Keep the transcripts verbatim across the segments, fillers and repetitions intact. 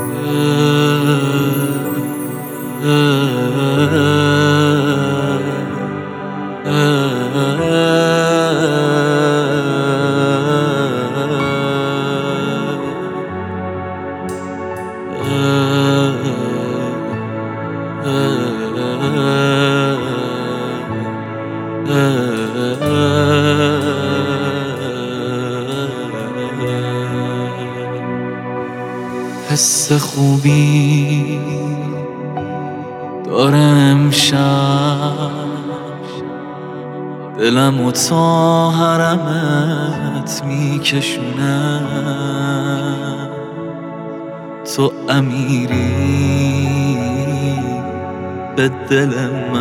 حس خوبی داره امشب، دلمو تا حرمت میکشونه. تو امیری به دل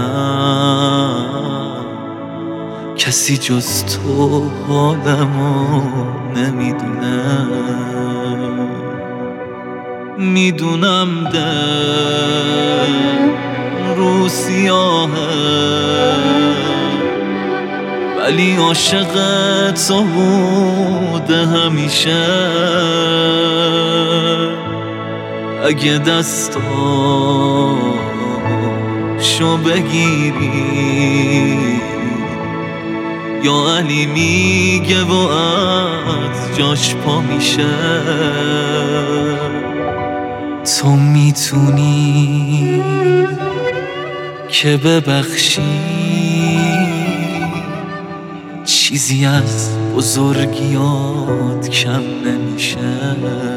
من، کسی جز تو حالمو نمیدونه. میدونم دل رو سیاهه، ولی عاشق تو بوده همیشه. اگه دستاشو بگیری، یا علی میگه و از جاش پا میشه. تو میتونی که ببخشی، چیزی از بزرگیات کم نمیشه.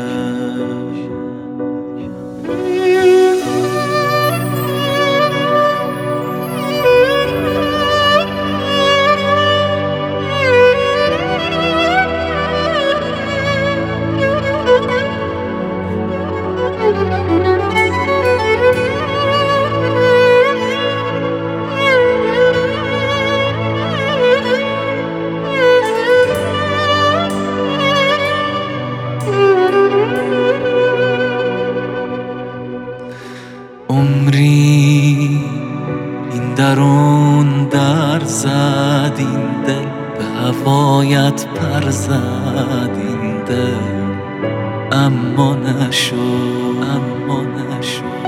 عمری این درون در زد، این دل به هوایت پر زد. این دل اما نشد، اما نشد.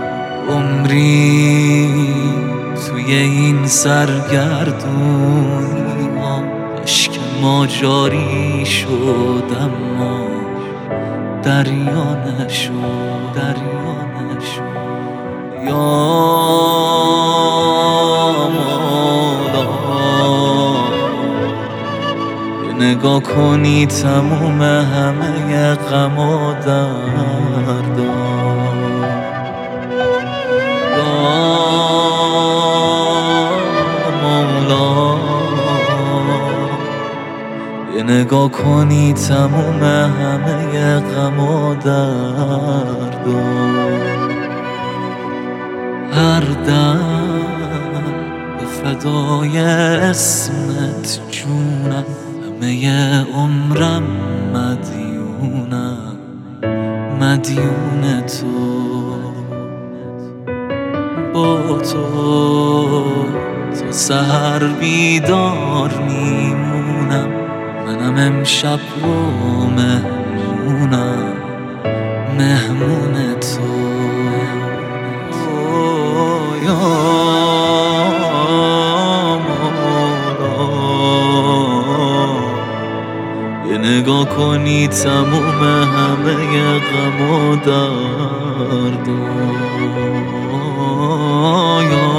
عمری توی این سرگردونی ها عشق ما جاری شد، اما دریا نشد، دریا نشد. یا مولا، نگاه کنی تموم همه غم و دردا. یا مولا، یه نگاه کنی تموم همه غم و دردا. هر دم به فدای اسمت جونم، همه عمرم مدیونم، مدیون تو. با تو تا سحر بیدار میمونم، منم امشب رو مهمونم، مهمون تو. یه نگاه کنی تموم همه غم و دردا. یا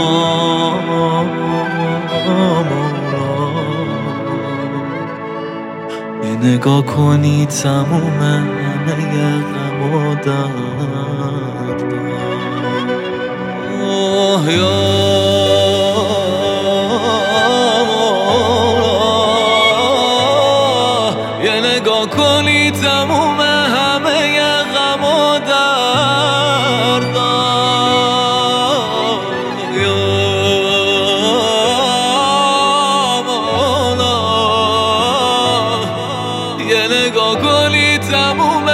مولا، یه نگاه کنی تموم همه غم و دردا. یا نگاه کنی تموم همه غم و دردا. یا مولا، یه نگاه کنی تموم